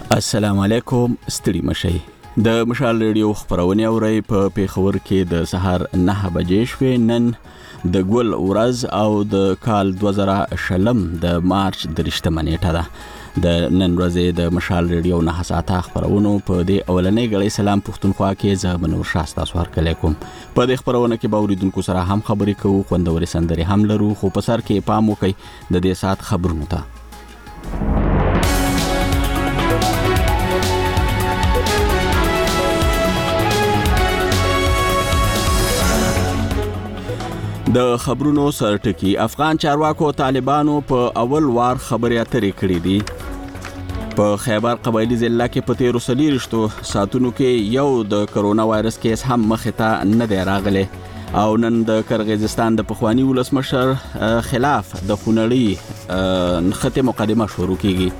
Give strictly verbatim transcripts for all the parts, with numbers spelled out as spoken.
السلام علیکم، ستړي مشئ. د مشال ریډیو خبرونه اورئ په پیښور کې د سهار نه بجې شوې. نن د ګل ورځ او د کال دوه زره شلم د مارچ درشتمه نیټه ده. د نن ورځې د مشال ریډیو نه ساعته خبرونو په دې اولنۍ غړي سلام پښتونخوا کې زه منور شاه تاسو هرکلی کوم. په دې خبرونه کې به اوریدونکو سره هم خبرې کوو، خوندورې سندرې هم لرو، خو په سر کې پام وکړئ د دې ساعت خبرونو ته. د خبرونو سرټکی افغان چارواکو طالبانو په اول وار خبرې اترې کړې دي. په خیبر قبایلی ضلع کې په تیرو څلېرویشتو ساعتونو کې یو د کرونا وایرس کیس هم مخې ته نه دی راغلی او نن د قرغیزستان د پخواني ولسمشر خلاف د خونړۍ نښتې مقدمه شروع کیږي.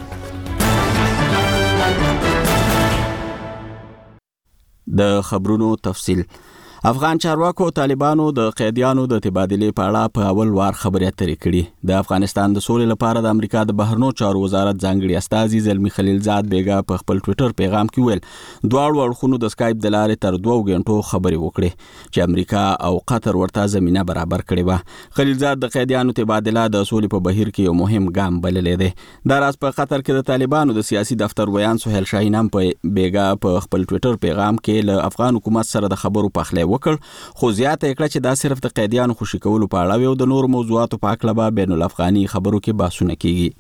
د خبرونو تفصیل. افغان چارواکو طالبانو د قیدیانو د تبادلې په اړه په اول وار خبرې اترې کړي. د افغانستان د سولې لپاره د امریکا د بهرنیو چارو وزارت ځانګړي استازي زلمی خلیلزاد بیګا په خپل ټوئیټر پیغام کې ویل دواړو اړخونو د سکایپ د لارې تر دوه غنټو خبرې وکړې چې امریکا او قطر ورته زمينه برابر کړې وه. خلیلزاد د قیدیانو تبادله د سولې په بهیر کې یو مهم ګام بللی دی. دا راز په قطر کې د طالبانو د سیاسي دفتر ویان سهیل شاهین هم په بیګا په خپل ټوئیټر پیغام کې له افغان حکومت سره د خبرو پخلی وکړ، خو زیاته کړه چې دا صرف د قیدیانو خوشي کولو په اړه او د نورو موضوعاتو په اړه به بین الافغاني خبرو کې بحثونه کیږي.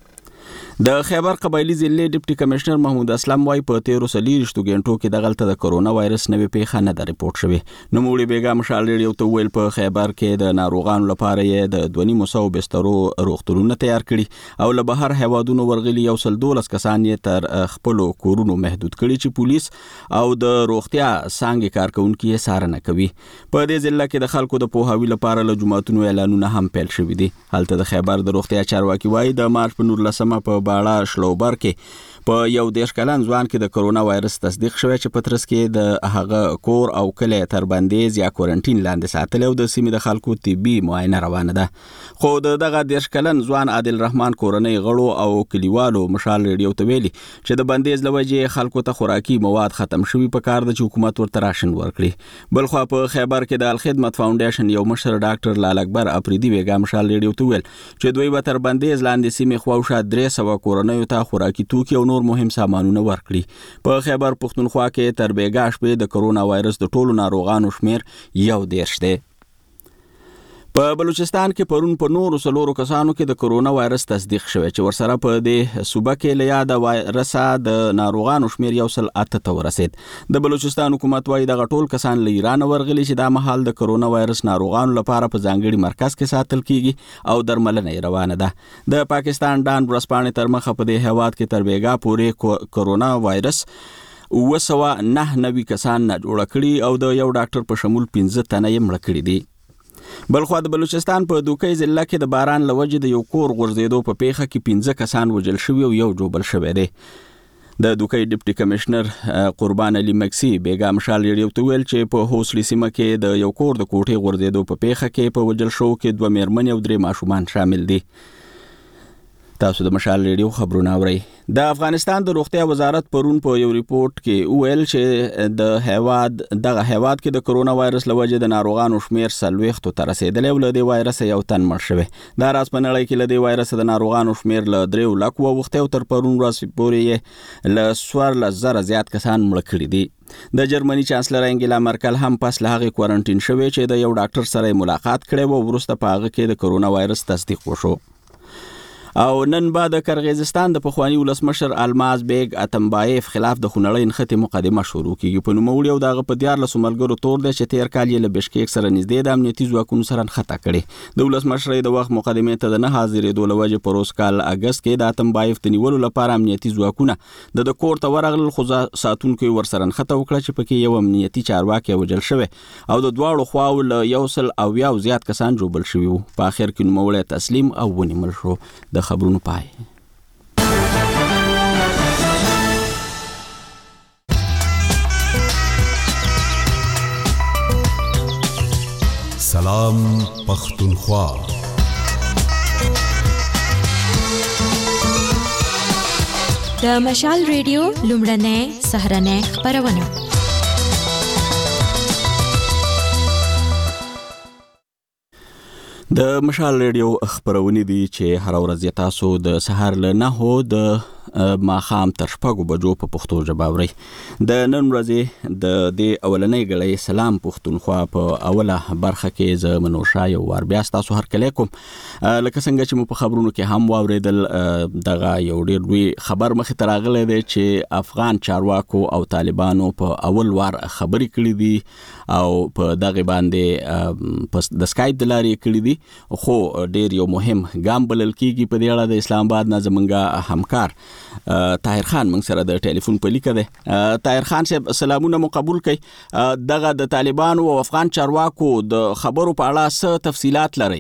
د خیبر قبایلی ضلع ډیپټي کمشنر محمود اسلم وايي په تیرو څلېرویشتو غنټو کې دغلته د کرونا وایرس نوې پیښه نه ده ریپورټ شوې. نوموړي بیګا مشال ریډیو ته ویل په خیبر کې د ناروغانو لپاره یې د دوه نیم سوه بسترو روغتونونه تیار کړي او له بهر هیوادونو ورغلي یو سل دولس کسان یې تر خپلو کورونو محدود کړي چې پولیس او د روغتیا څانګې کارکونکي یې څارنه کوي. په دې ضلع کې د خلکو د پوهاوي لپاره له جوماتونو اعلانونه هم پیل شوي دي. هلته د خیبر د روغتیا چارواکي وايي د مارچ په نولسمه په باړه شلوبر کې په یو دېرش کلن ځوان کې د کرونا وایرس تصدیق شوی چې پترس کې د هغه کور او کلی تر بندیز یا کوارنټین لاندې ساتلی او د سیمې د خلکو طبي معاینه روانه ده. خو د دغه دېرش کلن ځوان عادل رحمان کورنۍ غړو او کلیوالو مشال ریډیو ته ویلي چې د بندیز له وجې خلکو ته خوراکي مواد ختم شوي په کار ده چې حکومت ورته راشن ورکړي. بلخوا په خیبر کې د الخدمت فاونډیشن یو مشر ډاکټر لال اکبر افریدي بیګا مشال ریډیو ته ویل چې دوی به تر بندیز لاندې سیمې خواوشا درې سوه کورنیو ته خوراکي توکي او نور مهم سامانونه ورکړي. په خیبر پښتونخوا کې تر بیګا شپې د کرونا وایرس د ټولو ناروغانو شمیر یو دېرش دی. په بلوچستان کې پرون په نورو څلورو کسانو کې د کرونا وایرس تصدیق شوی چې ورسره په دې صوبه کې له یاده وایرسه د ناروغانو شمیر یو سل اته ته ورسید. د بلوچستان حکومت وايي دغه ټول کسان له ایران ورغلي چې دا مهال د کرونا وایرس ناروغانو لپاره په ځانګړي مرکز کې ساتل کیږي او درملنه یې روانه ده. د پاکستان ډان ورځپاڼې تر مخه په دې هیواد کې تر بیګا پورې کرونا وایرس اوه سوه نهه نوي کسان جوړ کړي او د یو ډاکټر په شمول پنځه تنه یې مړه کړي دي. بلخوا د بلوچستان په دوکۍ ضلع کې د باران له وجې د یو کور غورځېدو په پیښه کې پنځه کسان وژل شوي او یو ژوبل شوی دی. د دوکۍ ډیپټي کمشنر قربان علي مکسي بیګا مشال ریډیو ته ویل چې په هوسلي سیمه کې د یو کور د کوټې غورځېدو په پیښه کې په وژل شوو کې دوه میرمنې او درې ماشومان شامل دي. تاسو د مشال ریډیو خبرونه اورئ. د افغانستان د روغتیا وزارت پرون په یو ریپورت کې ویل چې د هیواد دغه هیواد کې د کرونا وایرس له وجې د ناروغانو شمیر څلوېښتو ته رسېدلی او له دې وایرس یو تن مړ شوی. دا راز په نړۍ کې له دې وایرس د ناروغانو شمیر له دریو لکو اوښتی او تر پرون ورځې پورې یې له څوارلس زره زیات کسان مړه کړي دي. د جرمني چانسلر انګیلا مرکل هم پس له هغې کوارنټین شوې چې د یو ډاکټر سره ملاقات کړی و، وروسته په هغه کې د کرونا وایرس تصدیق وشو. او نن به د قرغیزستان د پخواني ولسمشر الماز بیگ اتمبایف خلاف د خونړۍ نښتې مقدمه شروع کیږي. په نوموړي او دغه په دیارلسو ملګرو تور دی چې تیر کال یې له بشکیک سره نږدې د امنیتي ځواکونو سره نښته کړې. د ولسمشرۍ د وخت مقدمې ته د نه حاضرېدو له وجې په روز کال اګست کې د اتمبایف د نیولو لپاره امنیتي ځواکونه د د کور ته ورغلل، خو ساتونکو یې ورسره نښته وکړه چې پکې یو امنیتي چارواکی وژل شوی او د دواړو خواو له یو سل اویاو زیات کسان ژوبل شوي وو. په آخر کې نوموړی تسلیم او ونیول شو. د خبرونو پای. سلام پختونخوا. د مشال ریډیو لومړنۍ سهرنۍ خبرونه. د مشال ریډیو خبرونه دي چې هر ورځ تاسو د سهار له نهو د ماخام تر شپږو بجو په پښتو ژبه اورئ. د نن ورځې د دې اولنۍ غړې سلام پښتونخوا په اوله برخه کې ز منوشا یو ور بیا تاسو هر کله کوم لکه څنګه چې مو په خبرونو کې هم واوریدل دغه یو ډیر لوی خبر مخ ته راغلی دی چې افغان چارواکو او طالبانو په اول وار خبرې کړې دي او په دغه باندې په د سکایپ د لارې کړې دي، خو ډیر یو مهم ګام بلل کیږي په دې اړه د اسلام آباد نه زمونږ همکار طاهر خان موږ سره د ټلیفون په لیکه ده. طاهر خان صاحب سلامونه مو قبول کړئ. دغه د طالبانو او افغان چارواکو د خبرو په اړه څه تفصيلات لرئ؟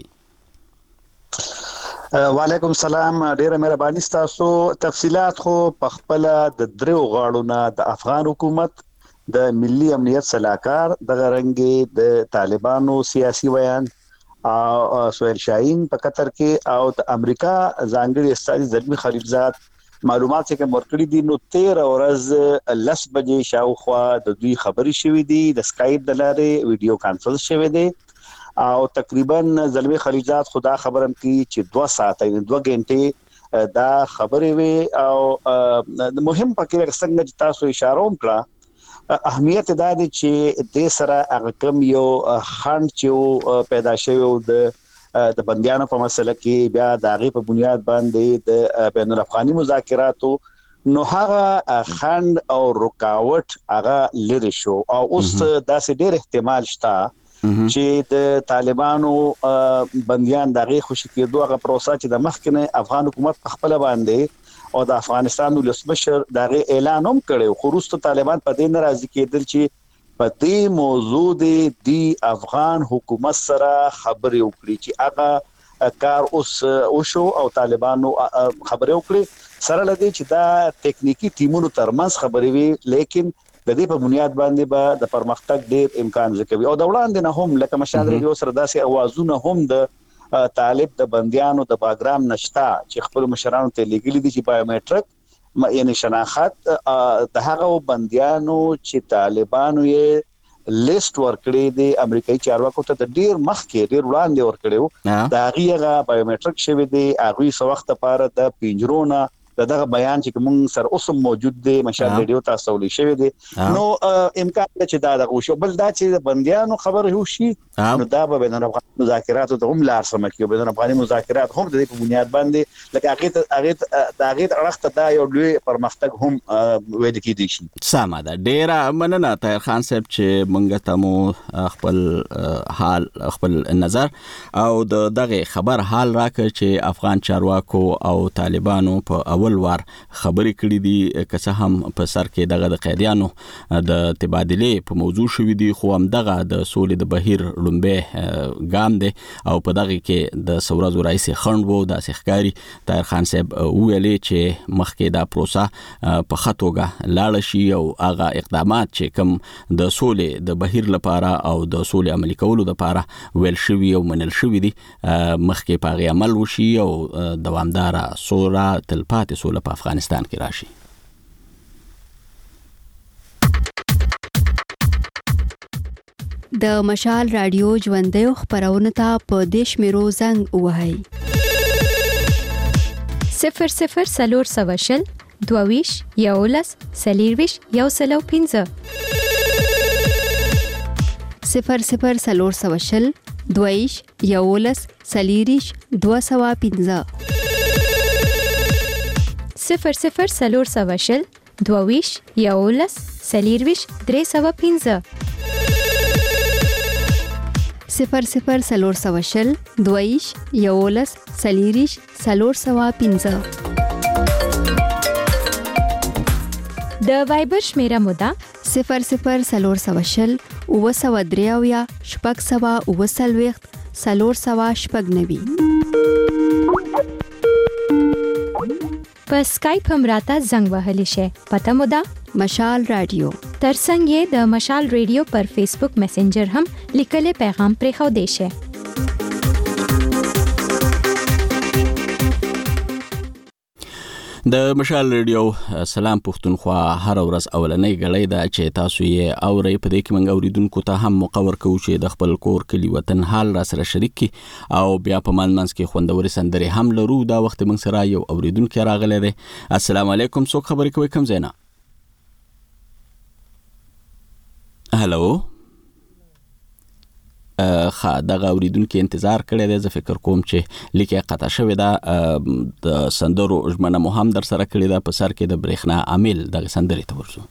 وعلیکم السلام، ډیره مهرباني تاسو. تفصيلات خو په خپل د درو غاړو نه د افغان حکومت د ملي امنیت صلاحکار د غرنګي د طالبانو سیاسي ویان او سویل شاهین په قطر کې او د امریکا ځانګړي استازي زلمی خلیلزاد معلومات چې مرکړي دي. نو تیرہ ورځ لس بجې شاوخوا د دوی خبري شوې دي، د سکایپ د لارې ویډیو کانفرنس شوې دي او تقریبا زلمی خلیلزاد خدا خبرم کی چې دوه ساعته دوه غنټې دا خبرې وي او مهم پکې څنګه چې تاسو اشاره وکړه اهمیت دا دی چې د سره هغه کم یو خند چې پیدا شوی د د بندیانو په مسله کې بیا د هغه په بنیاد باندې د بین الافغاني مذاکراتو نو هغه خند او رکاوټ هغه لري شو او اوس داسې ډېر احتمال شته چې د طالبانو بندیان دغه خوشی کېدو هغه پروسه چې د مخکنه افغان حکومت په خپل باندې او د افغانستان ولسمشر دغه اعلان هم کړو، خو وروسته طالبان په دې ناراضي کېدل چې په دې موضوع دی افغان حکومت سره خبرې وکړي چې هغه کار اوس او شو او طالبانو خبرې وکړي سره لدی چې دا ټیکنیکی ټیمونو ترمنځ خبرې وي، لیکن د دې په بنیاد باندې به با د پرمختګ ډېر امکان ځکوي او د وړاندې نه هم لکه مشال ریډیو سره داسې اوازونه هم د طالب د بندیانو د باګرام نشتا چې خپل مشرانو ته لګیلي دي چې بایومټریک یعنی شناخت د هغه بندیانو چې طالبانو یې لیست ورکړي دي امریکایي چارواکو ته د ډیر مخکې ډیر وړاندې ورکړي دا هغه بایومټریک شوی دی هغه څو وخت لپاره د پنجرونه دغه بیان چې کوم سر اوس موجود دی مشال ریډیو تاسو ولې شوی دی نو امکان چې دا دغه شو بل دا چې بندیانو خبر هو شي نو دا به بین الافغاني مذاکرات ته هم لار سم کوي، بین الافغاني مذاکرات هم د دې په بنیاد باندې لکه هغه هغه د هغه اړخته دا یو لوی پرمختګ هم وېد کېدی شي. سمه ده، ډیره مننه طاهر خان صاحب چې مونږ ته مو خپل حال خپل نظر او د دغه خبر حال راکړ چې افغان چارواکو او طالبانو په اول وار خبرې کړې دي که څه هم په سر کې دغه د قیدیانو د تبادلې په موضوع شوې دي، خو هم دغه د سولې د بهیر لومبه ګام دی او په دغه کې د سورازو رئیس خند وو د سخکاری طاهر خان صاحب ویلې چې مخکې دا پروسه په خطوګه لاړ شي او هغه اقدامات چې کوم د سولې د بهیر لپاره او د سولې عملي کولو لپاره ویل شوی او منل شوی دي مخکې په عمل وشي او دوامدار سوله تلپاتې سوله په افغانستان کې راشي. د مشال رادیو ژوندۍ خبرونه ته په دیش میرو زنګ وهاي صفر صفر سلور سواشل دوویش یولس سلیرویش یو سلو پینځه صفر صفر سلور سواشل دوویش یولس سلیریش دو سوا پینځه صفر صفر سلور سواشل دوویش یولس سلیرویش درې سوا پینځه صفر صفر سلور سواشل دویش یولس سلیریش سلور سوا پینځه د وایبر شمیره مودا صفر صفر سلور سواشل او سوا دریاویا شپږ سوا او سلويخت سلور سوا شپږ نوي په سکایپ هم راته زنګ وهلی شي. پته مو ده مشال رادیو ترڅنګ یې د مشال ریډیو پر فیسبوک میسنجر هم لیکلي پیغام پرې خو دی شي. د مشال ریډیو سلام پښتونخوا هر ورځ اولنۍ غړې دا چې تاسو یې اورئ په دې کې موږ اوریدونکو ته هم مقور کوو چې د خپل کور کلی وطن حال را سره شریک کی او بیا په مانمنس کې خوندوري سندري هم لرو. دا وخت موږ سره یو اوریدونکو راغلی دی. السلام علیکم، څوک خبرې کوي کوم زینا؟ هلو خا دغه اوریدونکو انتظار کړی دی. زه فکر کوم چې لیکه قطع شوې ده د سندرو ژمنه مو هم در سره کړې ده. په سر کې د برېښنا عامل دغه سندرې ته ورځو.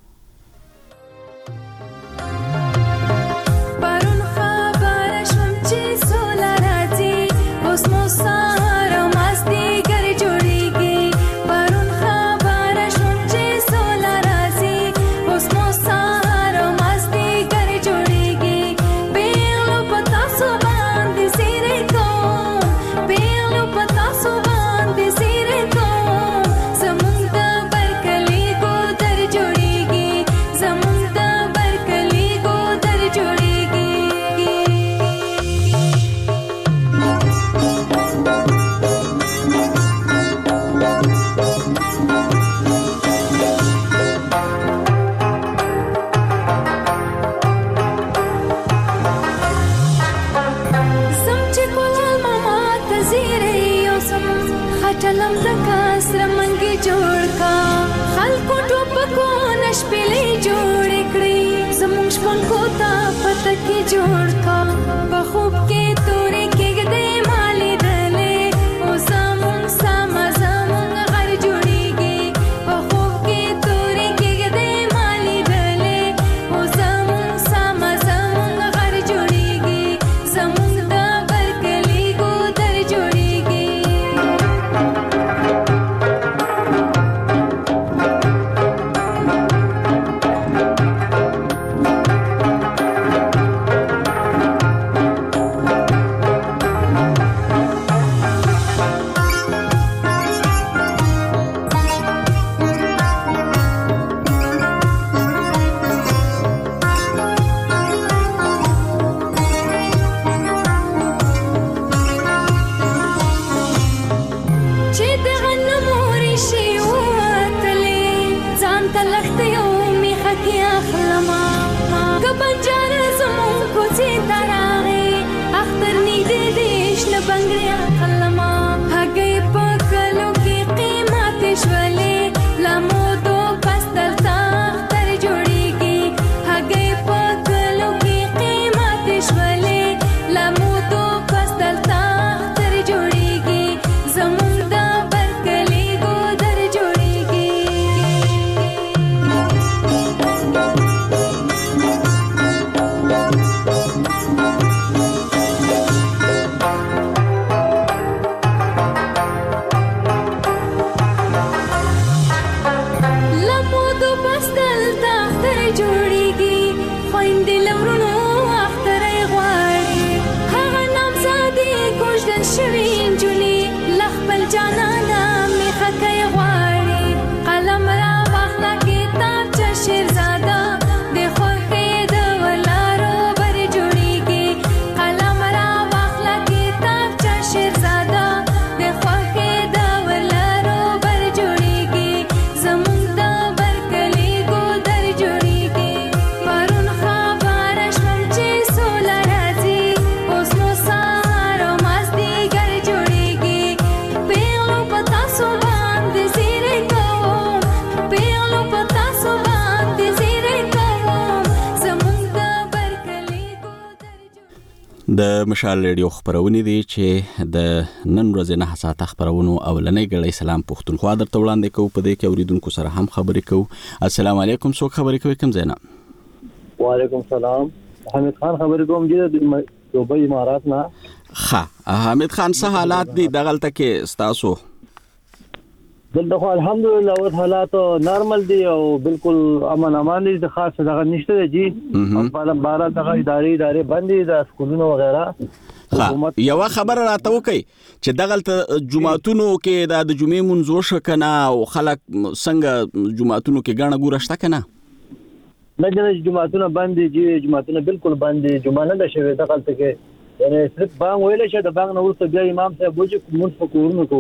د مشال ریډیو خبرونه دي چې د نن ورځې نه ساعت خبرونو اولنۍ غړې سلام پښتونخوا درته وړاندې کوو. په دې کې اوریدونکو سره هم خبرې کوو. السلام علیکم، څوک خبرې کوي کوم زینا؟ وعلیکم السلام، حمید خان خبرې کوم چې د دوبۍ امارات نه. ښه حمید خان، څه حالات دي دغلته کې ستاسو؟ دلته خو الحمدلله اوس حالات نارمل دي او بالکل امن امان دي. د خاص دغه نشته دي چې په بارا دغه اداري ادارې باندې د سکولونو وغیرہ. یو خبر راته وکي چې دغلته جمعهتونو کې د جمعې منځو شکنه او خلک څنګه جمعهتونو کې غاڼه ګورشته کنه؟ نه جنې جمعهتونه باندې چې جمعهتونه بالکل باندې جمعه نه ده شوی دغلته کې. یعنی صرف بانګ ویل شه د بانګ نو ورته بیا امام صاحب وځي کوم په کورونو کې وکړي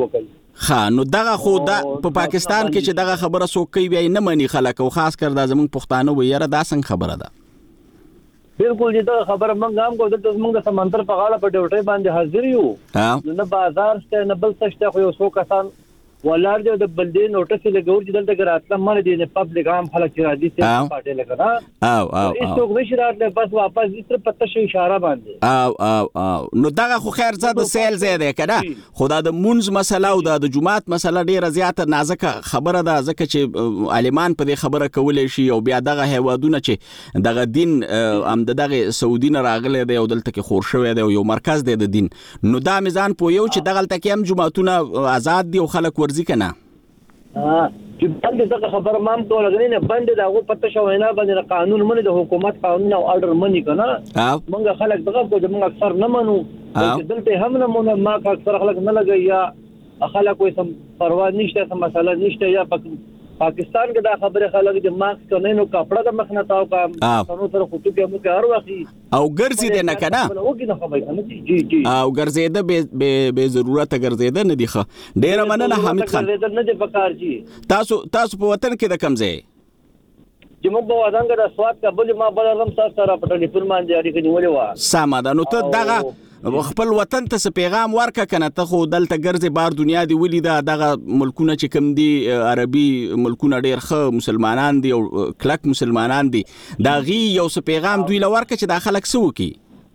ها نو دغه خو د په پاکستان کې چې دغه خبره څوک کوي بیا نه مني خلک او خاص کر دا زمونږ پښتانه ویره دا څنګه خبره ده بالکل دې خبره مونږ هم کوو د مونږ سمندر په غاړه په ډیوټي باندې حاضر یو نه بازار شته نه بل څه شته خو یو څو کسان ولر دې د بلدې نوټس لګور چې دلته راتله مړ دي نه پبلک عام خلک چې راځي ته پټه لګا او او هیڅ څوک نشي راتله بس واپس دې تر پته شي اشاره باندې او او او نو دغه خو خیر زده سیل زیاده کړه خدا د مونږ مسله او د جمعات مسله ډیره زیاته نازکه خبره ده ځکه چې عالمان په دې خبره کولای شي او بیا دغه هیوادونه چې دغه دین ام دغه سعودي نه راغلی دی او دلته کې خور شوی دی یو مرکز دی د دین نو دا میزان په یو چې دغه تل کې هم جمعتونه آزاد دي او خلک ورزي کنه ها چې باندې دغه خبر مام ټول غنی نه باندې دغه پته شو نه باندې قانون منی د حکومت قانون او آرډر منی کنه مونږ خلک دغه کو چې مونږ اکثر نه منو چې دلته هم نه مونږ ما اکثر خلک نه لګي یا خلک وې سم پروا نشته سم مسله نشته یا پاکستان کې دا خبره خلک چې ماسک کنه نو کپڑا د مخ نه تاو کا نو سره خطو کې مو هر وخت او ګرځي دې نه کنه جی جی او ګرځي دې به ضرورت ګرځي دې نه دی ښه ډیر مننه حمید خان نه دې پکار جی تاسو تاسو په وطن کې د کم ځای چې موږ په وطن کې د سواد کابل ما بلرم سره سره په ټلیفون باندې اړیکه نیولې و ساما دا نو ته دغه خپل وطن ته پیغام ورکا کنه ته خو دلته ګرځي بار دنیا دی ولیدا دغه ملکونه چې کم دي عربي ملکونه ډیر ښه مسلمانان دي او کلک مسلمانان دي دا غي یو څه پیغام دوی لورکه چې د خلک سو کی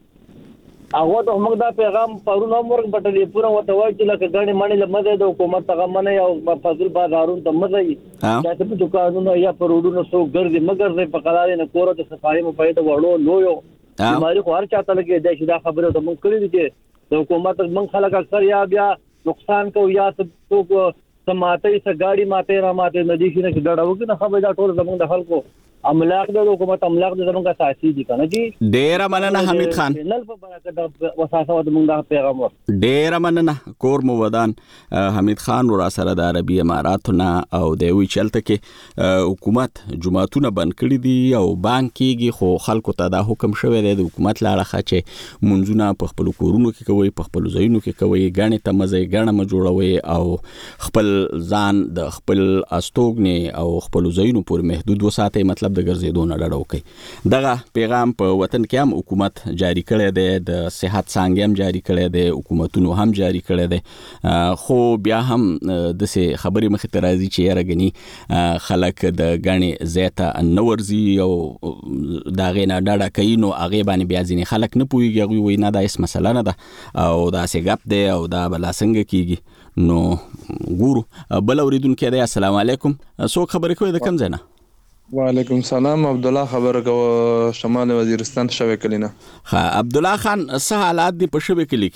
هغه ته موږ دا پیغام پرونه مرګ بټلې پوره وته وای چې لکه غاڼې مانې لمده د حکومت څنګه منه او فضل بازارون ته مزي چې په دکانونو یا پروډونو سو ګرځي مگر نه په قرار نه کور د صفای مو پیدا وړو لویو بیماری خو هر چاته لګي دا چې دا خبره ته مونږ کړی دي چې د حکومت مونږ خلک اکثر یا بیا نقصان کو یا څوک سماته څه گاډي ماته را ماته ندی شي نه ډډه وکړي نه خبره دا ټول زمونږ د خلکو املاک د حکومت املاک د زمونږه اساسي دي کنه جی ډیر مننه حمید خان نل په برکت د وساسه د مونږه پیغام ور ډیر مننه کور مو ودان حمید خان ور سره د عربي اماراتونه او د وی چلته کې حکومت جمعتونه بند کړی دي او بانک کېږي خو خلکو ته دا حکم شوی دی د حکومت لاړه خچې منځونه په خپل کورونو کې کوي په خپل ځایونو کې کوي غاڼې ته مزه غاڼه م جوړوي او خپل ځان د خپل استوګنې او خپل ځایونو پورې محدود وساتي مطلب د ګرځېدو نه ډډه وکړي دغه پیغام په وطن کې هم حکومت جاری کړی دی د صحت څانګې هم جاری کړی دی حکومتونو هم جاری کړی دی خو بیا هم د سه خبرې مخې ته راځي چې یاره غني خلک د غاڼې زیاته نه ورزي او دا غي نه ډډه کوي نو هغه باندې بیا ځینې خلک نه پوهیږي هغه وایي نه دا هیڅ مسله نه ده او دا څه غپ دی او دا بلا څنګه کیږي نو ګورو بل اوریدونکو دی السلام علیکم څوک خبرې کوي د کوم ځای نه وعلیکم السلام عبد الله خبر کو شمال وزیرستان شوه کلینا ها عبد الله خان څه حالات دي په شوه کلی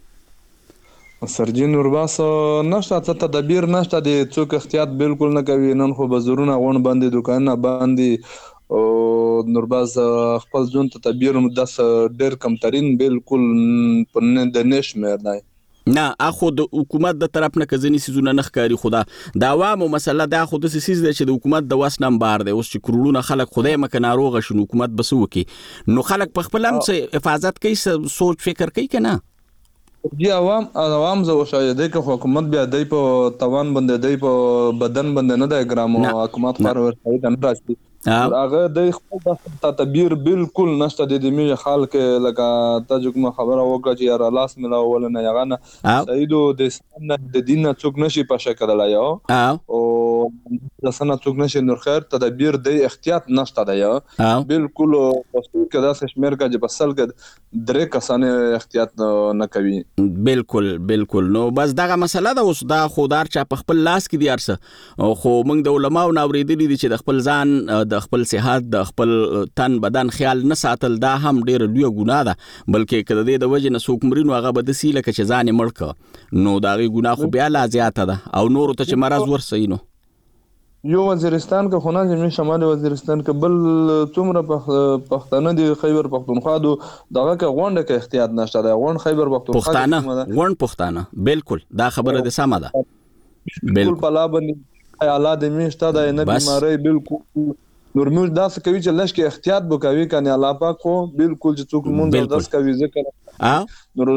کې سرجین ورباس نشته څه تدبیر نشته د څوک احتیاط بالکل نه کوي نن خو بزرونه غون باندې دکانونه باندې او نورباز خپل ځون ته تدبیر مدس ډیر کم ترين بالکل په د نش مېر نه نه اخو د حکومت د طرف نه کزنی سيزونه نخکاری خدا دا عوامو مسله دا خو د سيز د چې د حکومت د واس نمبر دی اوس چې کرولونه خلک خدای مکه ناروغه شنو حکومت بسو کی نو خلک په خپل هم حفاظت کوي سوچ فکر کوي کنه دی عوام عوام زو شاید د حکومت بیا د په توان باندې د په بدن باندې نه د ګرامو حکومت پر ورته نه راځي هغه د خپل تدبیر بالکل نشته د دې حال کې لکه تاسو خبره وکړه چې یار لاس ملا ول نه یغانه سیدو د اسلام د دین څوک نشي په شکل لا یو او د سنه څوک نشي نور خیر تدبیر د احتیاط نشته دی بالکل کدا شمیر کا چې بسل کې درې کسانه احتیاط نه کوي بالکل بالکل نو بس دغه مسله ده اوس دا خودار چا په خپل لاس کې دی ارسه خو موږ د علماو ناوریدلی دي چې د خپل ځان د خپل صحت د خپل تن بدن خیال نه ساتل دا هم ډیر لوی ګناه ده بلکې کله د وجه نه سوک مرینو هغه به د سیله کې ځان مړک نو دا غي ګناه خو بیا لا زیاته ده او نور ته چې مرز ورسینو یو وزیرستان کې خونه زمي شمال وزیرستان کې بل څومره پښتانه دي خیبر پختونخوا دو دغه کې غونډه کې احتیاط نشته ده غونډ خیبر پختونخوا پښتانه غونډ پښتانه بالکل دا خبره ده سمه ده بالکل پلا باندې حالات میشته ده نه بیماری بالکل نور موږ دا څه کوي چې لږ کې احتیاط وکوي کنه الله پاک خو بالکل چې څوک مونږ درس کوي ذکر ا نور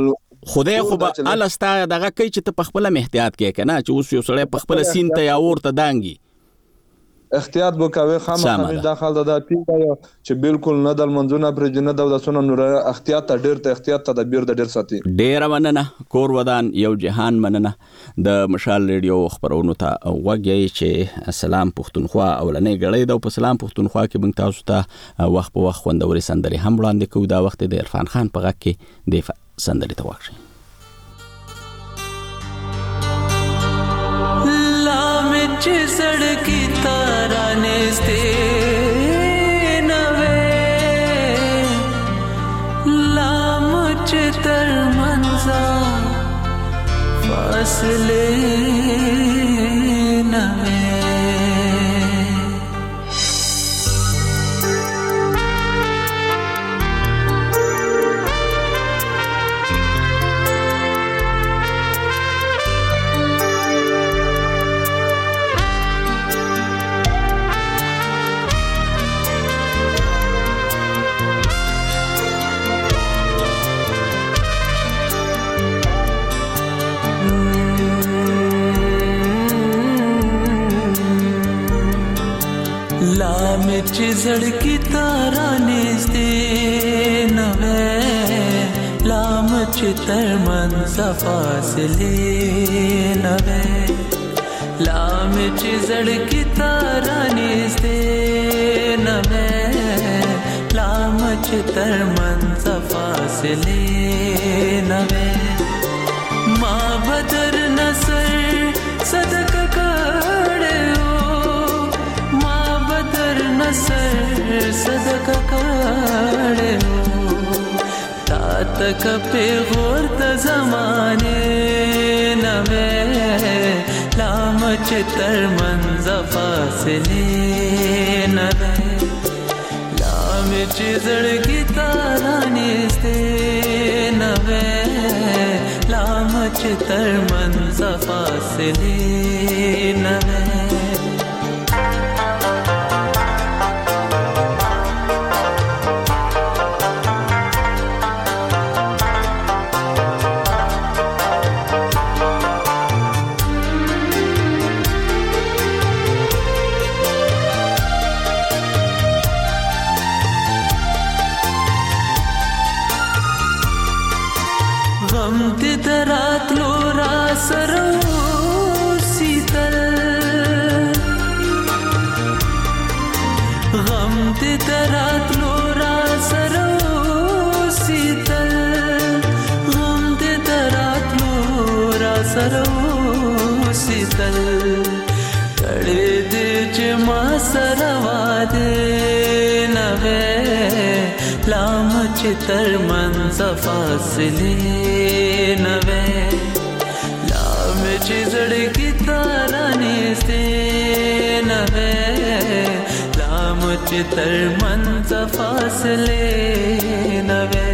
خدای خو به الستا دغه کوي چې ته په خپل احتیاط کې کنه چې اوس یو سړی په خپل سین ته یا ورته دانګي احتیاط وکوي خامخا داخل د پیډا چې بالکل نه د منځونه پر جنه د دسونه نور احتیاط ته ډیر ته احتیاط ته د بیر د ډیر ساتي ډیر مننه کور ودان یو جهان مننه د مشال ریډیو خبرونو ته وګی چې سلام پښتونخوا اولنې غړې د په سلام پښتونخوا کې بنګ تاسو ته وخت په وخت خوندوري سندري هم وړاندې کوو دا وخت د عرفان خان په غږ کې د سندري ته واخلئ چې سړکی تارانه سته نوې لام چې تر منځه فاصله نوې چې زړکی تارانه سته نوې لام چې تر منځه فاصله نوې لام چې زړکی تارانه سته نوې لام چې تر منځه فاصله نوې ما بدر نصر صدقه نصر صدقه کړه تا تک په غور د زمانه نوې لام چې تر منځه فاصله نوې لام چې زړګي تارانه سته نوې لام چې تر منځه فاصله نوې تر منځه فاصله نوې لام چې زړګي تارانه سته نوې لام چې تر منځه فاصله نوې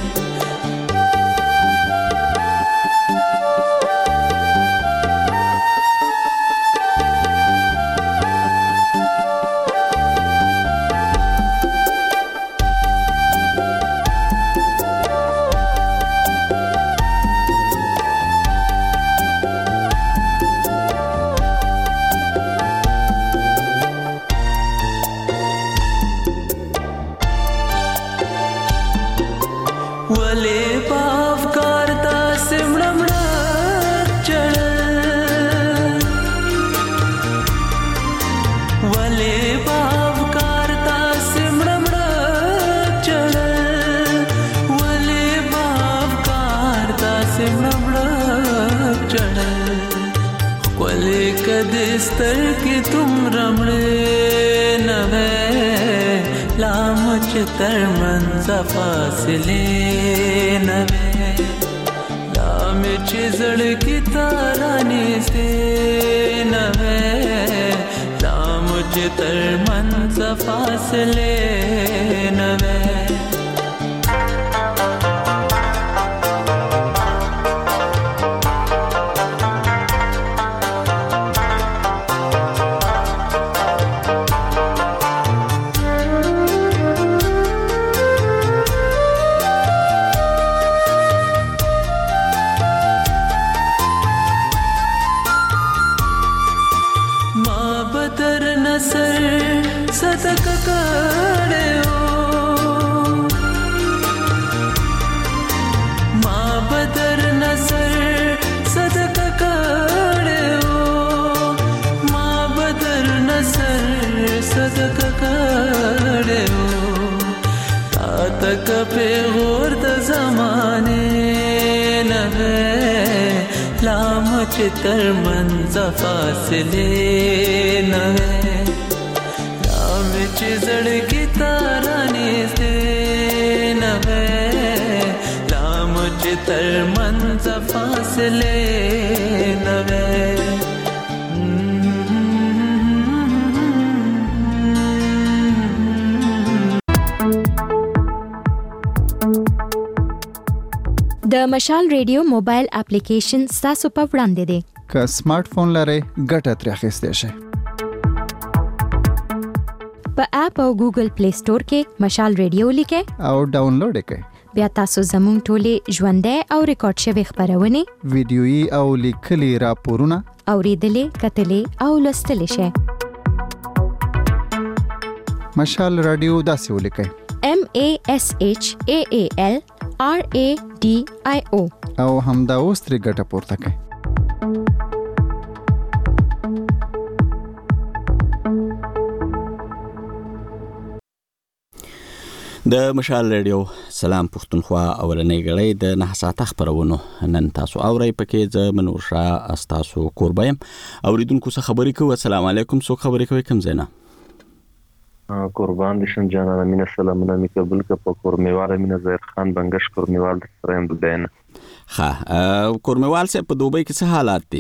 ستر کې تم رمړې نوې لام چې تر منځه فاصله نوې لام چې زړګي تارانه سته نوې لام چې تر منځه فاصله نوې چې تر منځ فاصله نه وي رام چې زړګي تارانه دې نه وي رام چې تر منځ فاصله نه وي د مشال ریډیو موبایل اپلیکیشن تاسو په وړاندې دی که سمارټ فون لرئ ګټه ترې اخیستی شئ په اپ او ګوګل پلی سٹور کې مشال ریډیو لیکئ او ډاونلوډ یې کړئ بیا تاسو زموږ ټولې ژوندۍ او ریکارډ شوي خپرونې ویډیويي او لیکلي راپورونه اوریدلې کتلې او لوستلې شئ مشال رادیو داسې ولیکئ M A S H A A L R A D I O او همدا اوس ترې ګټه پورته کړئ د مشال ریډیو سلام پښتونخوا اولنۍ غړې د نه ساعته خبرونو نن تاسو اورئ پکې ز منور شاه استاسو قربایم اوریدونکو څخه خبرې کوم السلام علیکم څو خبرې کوي کوم زینا قربان دي شم جانانه مینه سلامونه می قبول ک په کورمیوال مینه زهر خان بنگش کورمیوال سره هم دین ها کورمیوال سه په دوبۍ کې څه حالات دي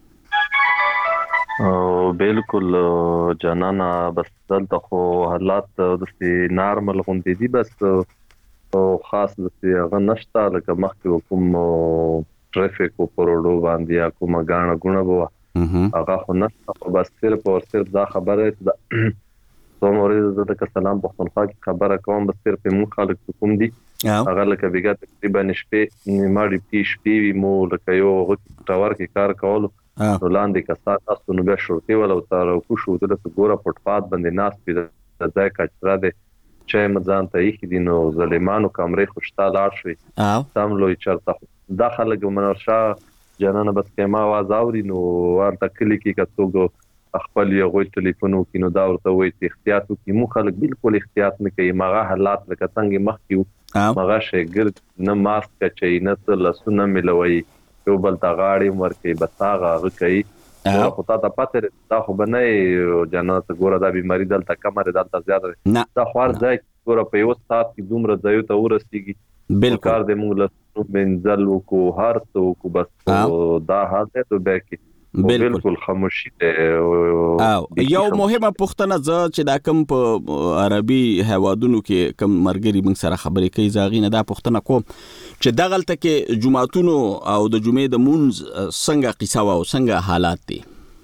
او بالکل جانانه بس دلته خو حالات د نارمل غونډې دي بس او خاص د هغه نشته لکه مخکې کوم ټریفیک په روډو باندې کومه غاڼه غونه بو هغه خو نشته بس صرف او صرف دا خبره ده مورید د سلام پښتونخوا کی خبره کوم بس صرف مون خلک کوم دي هغه لکه بیګه تقریبا شپې نیمه پی شپې مو لکه یو ټاور کې کار کول ولاندې کسات تاسو نو به شورتي ولو تر کو شو د ګوره پټپات باندې ناس په ځای کچرا ده چې مزان ته یې دینو ظالمانو کمرې خوشتا لاړ شوی سم لوی چرته داخله ګمنرشا جنانه بس کما आवाज اوري نو ورته کلی کې کڅوګو خپل یو غوي ټلیفون وکینو دا ورته وایي چې احتیاط وکي مو خلک بالکل احتیاط نه کوي مغه حالات لکه څنګه مخکیو مغه شګر نه ماسک چي نه لسونه ملوي یو بل تا غاړي ورکي بساغه غکي خو تا ته پته دا خو بنه جنات ګوره دا بیماری دلته کمره دلته زیاده دا خور ځای ګوره په یو سات کې دومره ځای ته ورسیږي بالکل کار دې موږ له منزل کو هر څه کو بس دا حالت ته به بالکل خاموشي ده او یو مهمه پوښتنه ز چې دا کوم په عربي هوادونو کې کوم مرګري موږ سره خبرې کوي زاغینه دا پوښتنه کوم چې دغلته کې جمعهتونو او د جمعې د مونږ څنګه قصه او څنګه حالات دي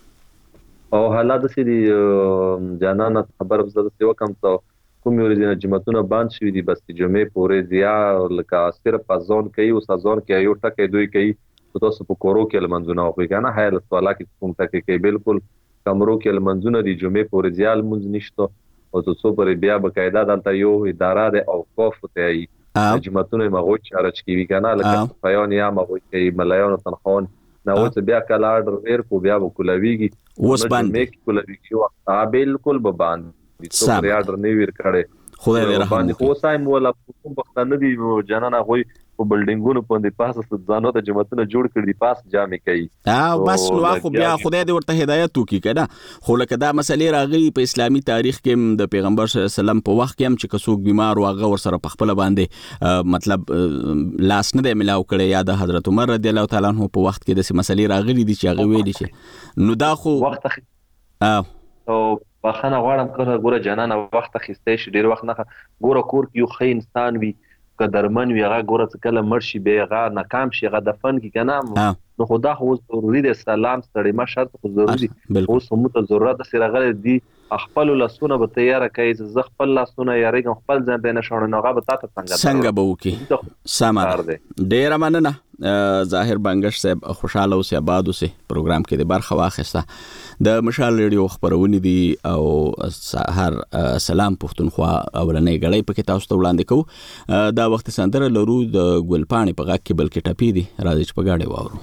او حالات دي جانانه خبر زده څه وکم ته کوم یو دي جمعهتونو باندې شوی دي بس جمعې پورې زیا لکه صرف ځون کوي او ځون کې یو ټکه دوی کوي تاسو په کورو کې لمنځونه او کنه هاي سوالا کې کوم ټکه کې بالکل کمرو کې لمنځونه دي جمعې پورې زیال منځ نشته او تاسو پر بیا بقاعده دلته یو اداره ده او خوف ته ای جمعتونه مغوي چارج کوي کنه لکه پیون یا مغوي کوي ملایون تنخون نو څه بیا کلا اډر ور کو بیا وکولويږي اوس باندې کولويږي او بالکل به باندې څو ریاډر نه ور کړي خدای دې رحم وکړي خو سايم ولا کوم وخت نه دی جنانه غوي په بلډینګونو باندې پاسه ځانو ته جمعتونه جوړ کړی پاس جامې کوي ها بس نو خو بیا خدای دې ورته هدایت وکړي کنه خو لکه دا مسلې راغلي په اسلامي تاریخ کې د پیغمبر صلی الله علیه وسلم په وخت کې هم چې کڅوګ بیمار او هغه ور سره په خپل باندې مطلب لاس نه دی ملاو کړي یا د حضرت عمر رضی الله تعالی عنہ په وخت کې د مسلې راغلي دي چې هغه ویل شي نو دا خو وخت او بخنه غواړم کړه ګوره جنانه وخت خسته شي ډیر وخت نه ګوره کور کې یو خې انسان وي قدرمن وي هغه ګوره کله مرشي به هغه ناکام شي هغه دفن کی کنه نو خدا خو ضروري دی سلام ستړي ما شرط خو ضروري اوس هم ته ضرورت سره غل دي خپل لاسونه به تیار کړي ز خپل لاسونه یاري خپل ځان به نشونه نو هغه به تاسو څنګه څنګه به وکي سمه ډیر مننه ظاهر بنگش صاحب خوشاله اوسه آباد اوسه پروګرام کې د برخه واخسته د مشال ریډیو خبرونه دي او هر سلام پښتونخوا اولنې غړې پکې تاسو ته وړاندې کوو دا وخت سندره لرو د ګلپاڼې په غاک کې بلکې ټپی دي راځي چې په گاډي واورو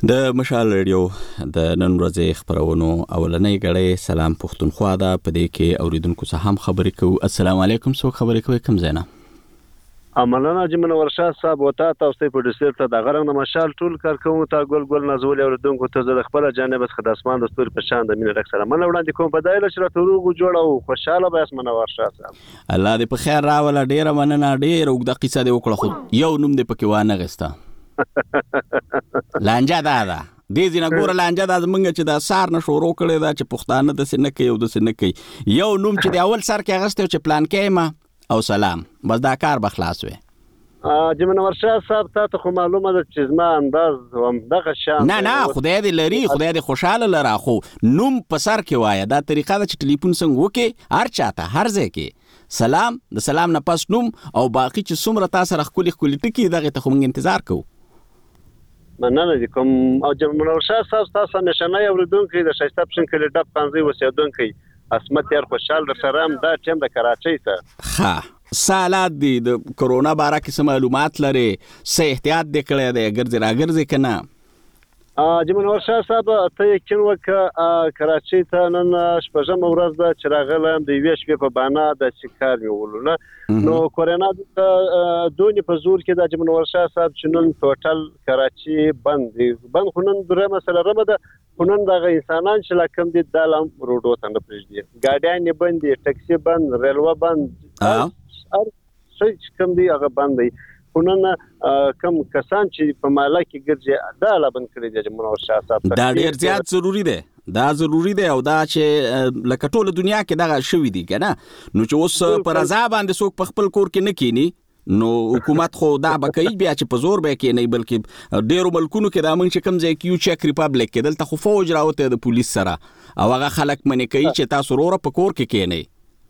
د مشال رادیو د نن ورځې خبرونو اولنۍ غړې سلام پښتونخوا ده. په دې کې اوریدونکو څخه هم خبرې کوو. السلام علیکم. څوک خبرې کوي کوم ځای نه؟ امنه جمن ورشاد صاحب وتا تاسو په ډیسټریکټ ته د غرنګ مشال ټول کار کوم ته ګل ګل نازول اوریدونکو ته زه خپل جانب څخه د اسمان د ستوري په شان د مين رک سره من وړاندې کوم بدایله چې راټولو جوړو خوشاله به اسمنه ورشاد صاحب. الله دې په خیر راوله. ډیره مننه. ډیره وګړه قصه دې وکړه خو یو نوم دې پکې وانه غستا لانجا دا دا دې ځنه ګوره لانجا دا زمونږ چې دا سار نه شروع کړي دا چې پښتانه د سینه کې یو د سینه کې یو نوم چې د اول سر کې غسته چې پلان کې ما او سلام بس دا کار بخلاص وي. ا جمن ورشاد صاحب ته خو معلومه ده چې زما انداز هم دغه شان نه نه خدای دې لري خدای دې خوشاله لرا خو نوم په سر کې وای دا طریقه ده چې ټلیفون څنګه وکي هر چاته هر ځای کې سلام د سلام نه پس نوم او باقی چې څومره تاسو سره خولي خولي ټکی دغه ته موږ انتظار کوو. مننه دي کوم او جمن ورشاد صاحب تاسو نشانه اوریدونکو د شایسته پښن کلی ډب پنځه وسیدونکو اسمت ير خوشحال در سره هم دا ټیم د کراچۍ ته ها سالات دي د کورونا باره کې سم معلومات لري سه احتیاط دې کړی دی ګرځي راګرځي کنه. ا جمن ورشاد صاحب ته یقین وکړه کراچۍ ته نن شپږم ورځ ده چې راغلم د یوې شپې په بانا د شکار نیولو نه نو کورونا د دونی په زور کې د جمن ورشاد صاحب چې نن ټوټل کراچۍ بند دي بند خو نن درې مسله رمه ده خو نن دغه انسانان چې لکم دي د لام روډو ته نه پرېږدي ګاډیان بند دي ټکسي بند ریلوه بند هر څه کوم دی هغه بند دی خو نن کم کسان چې په مالا کې ګرځي دا لا بند کړی دی جمن ورشاد صاحب دا ډیر زیات ضروری دی دا ضروری دی او دا چې لکه ټول دنیا کې دغه شوی دی کنه نو چې اوس پر رضا باندې څوک په خپل کور کې نه کینی نو حکومت خو دا بکې بیا چې په زور به کې نه بلکې ډیرو ملکونو کې دا مونږ چې کم ځای کې یو چک ریپابلیک کې دلته خو فوج راوته د پولیس سره او هغه خلک منې کوي چې تاسو وروره په کور کې کینی.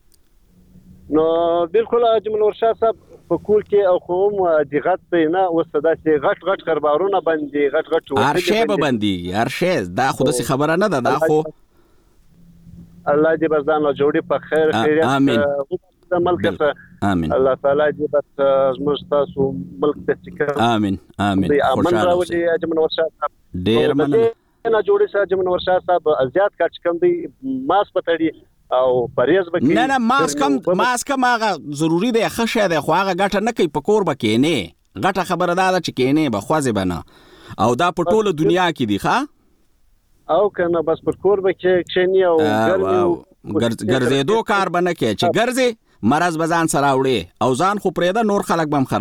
نو بالکل جمن ورشاد صاحب په کور کې او کوم دغت په نه وسدا چې غټ غټ خربارونه باندې غټ غټ هر شی به باندې هر شی دا خو د خبره نه ده دا خو الله دې بزان له جوړي په خیر خیریت امين ملک ته امين الله تعالی دې بس زموږ تاسو ملک ته چې امين امين خوشاله راوړي جمن ورشاد صاحب ډیر مننه نه جوړي سره جمن ورشاد صاحب ازیات کټ کم دی ماس پټړي او پریز بکی نه نه ماسک کم ماسک هغه ضروری دی خشه دی خو هغه ګټه نه کوي په کور بکې نه ګټه خبره ده چې کینه به خوازه بنه او دا په ټوله دنیا کې دی ښا او کنه بس په کور بکې کښنی او ګرځي ګرځېدو کار بنه کې چې ګرځي مرز بزان سره وړي او ځان خو پرېدا نور خلک بم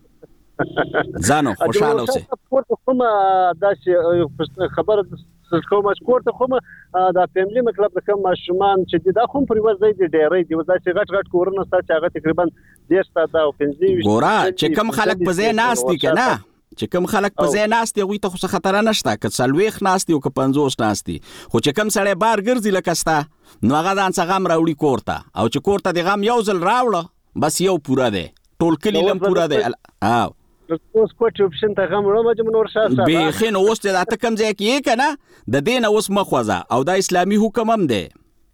خرابې ځانو خوشاله اوسه کوم دا چې خبره کوم سپورت کوم دا فیملی مکلب کوم ماشومان چې دا کوم پر وځي د ډېرې دی وځي چې غټ غټ کورونه ستاسو هغه تقریبا ډېر ستاسو او پنځه ګورا چې کم خلک په ځای ناشتي کنه چې کم خلک په ځای ناشتي غوي ته خو خطر نشته که سلويخ ناشتي او که پنځوس ناشتي خو چې کم سړی بار ګرځي لکستا نو هغه ځان څنګه غم راوړي کورته او چې کورته د غم یو ځل راوړه بس یو پورا دی ټول کلی لم پورا دی او اوس کوټ اپشن ته غم وړم جمن ورشاد صاحب به خین اوس ته ته کم ځای کې کنه د دین اوس مخوځه او دا اسلامي حکم هم دی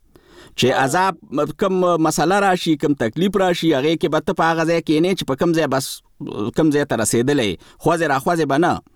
چې عذاب کم مسله راشي کم تکلیف راشي هغه کې به ته په هغه ځای کې نه چې په کم ځای بس کم ځای ته رسیدلې خوځه را خوځه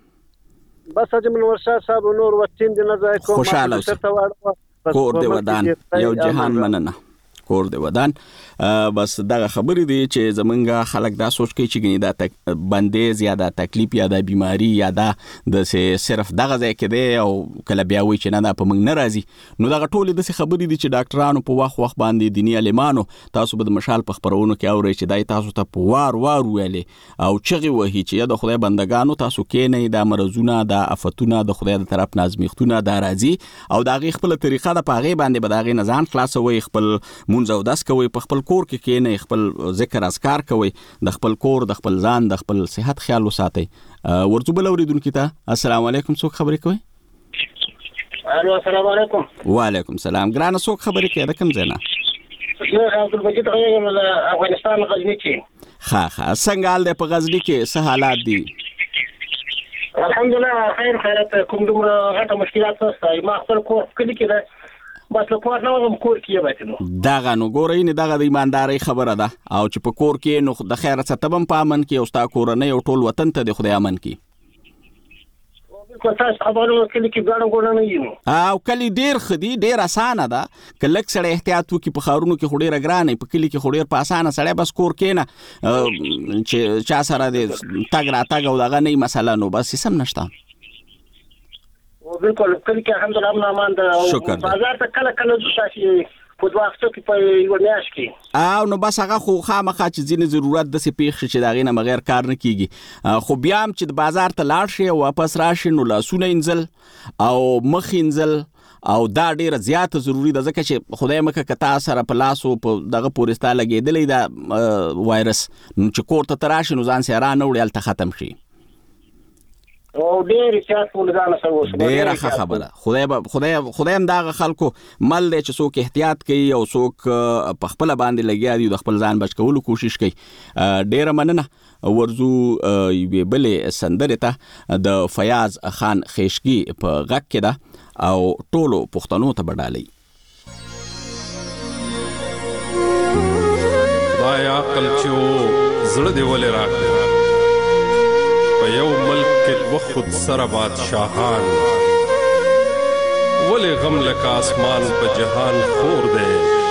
بنه بس جمن ورشاد صاحب نور وختین د نه ځای کوم خوشاله اوسه کور دی ودان یو جهان مننه کور دی ودان بس دغه خبرې دي چې زمونږه خلک دا سوچ کوي چې ګنې دا بندیز یا دا تکلیف یا دا بیماری یا دا د صرف دغه ځای کې دی او کله بیا وایي چې نه دا په موږ نه راځي نو دغه ټولې داسې خبرې دي چې ډاکټرانو په وخت وخت باندې دیني عالمانو تاسو به د مشال په خپرونو کې اورئ چې دای تاسو ته په وار وار ویلې او چغې وهي چې یا د خدای بندگانو تاسو کې نه دا مرزونه دا آفتونه د خدای د طرف نازمیختونه دا راځي او دا غي خپل طریقه د پاغې باندې به دا غي نزان خلاصوي خپل مونږ او داس کوي په خپل کور کې کې نه خپل ذکر اذکار کوي د خپل کور د خپل ځان د خپل صحت خیال وساتي ورته بل اوریدونکو ته السلام علیکم څوک خبرې کوي الو السلام علیکم وعلیکم السلام ګرانه څوک خبرې کوي دا کوم ځای نه زه عبدالمجید غویم له افغانستان غزنی کې ښه ښه څنګه حال دی په غزنی کې څه حالات دي الحمدلله خیر خیرت کوم دومره غټه مشکلات نشته ما خپل کور کلی کې ده بس له کور نه وم کور کې وایته دغه نو ګورئ نه دغه د ایمانداري خبره ده او چې په کور کې نو د خیرت ستبم په امن کې او ستا کور نه یو ټول وطن ته د خدای امن کې بالکل تاسو خبرونه کلی کې ګڼه ګڼه نه یو او کلی ډیر خدي ډیر اسانه ده کلک سره احتیاط وکي په خارونو کې خډیر ګرانې په کلی کې خډیر په اسانه سره بس کور کې نه چې چا سره د تاګ را تاګ او دغه نه مسله نو بس سم نشته او بالکل کلی کې الحمدلله امن امان ده بازار ته کله کله ځي په دوه هفتو کې په یو میاشت کې او نو بس هغه خو خامخا چې ځینې ضرورت داسې پیښ شي چې د هغې نه بغیر کار نه کیږي خو بیا هم چې د بازار ته لاړ شي او واپس راشي نو لاسونه انځل او مخ انځل او دا ډیره زیاته ضروری ده ځکه چې خدای مکه که تا سره په لاسو په دغه پورې ستا لګېدلی دا وایرس نو چې کور ته ته راشي نو ځان سره رانه وړي هلته ختم شي او ډېر احتیاط کول ځان سره وشو ډېره ښه خبره خدای به خدای خدای هم دغه خلکو مل دی چې څوک احتیاط کوي او څوک په خپله باندې لګیا دي د خپل ځان بچ کولو کوشش کوي ډېره مننه ورځو یوې بلې سندرې ته د فیاض خان خیشګي په غږ کې ده او ټولو پښتنو ته به ډالۍ خدای عقل چې و زړه دې ولې راکړې په یو ملک کې و خود سره بادشاهان ولې غم لکه آسمان په جهان خور دی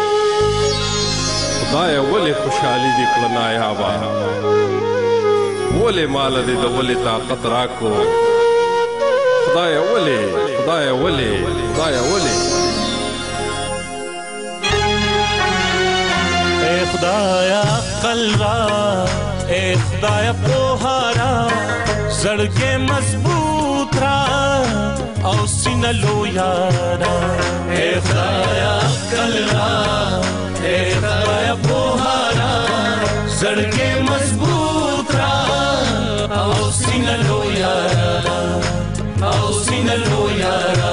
خدای ولې خوشحالي دې کړه نایابه ولې مال دې د ولې طاقت راکو خدای ولې خدای ولې خدای ولې اے خدایا عقل را اے خدایا پوهارا زړګې مضبوط را او سینه لویارا اے خدایا عقل را اے خدایا پوهارا زړګې مضبوط را او سینه لویارا او سینه لویارا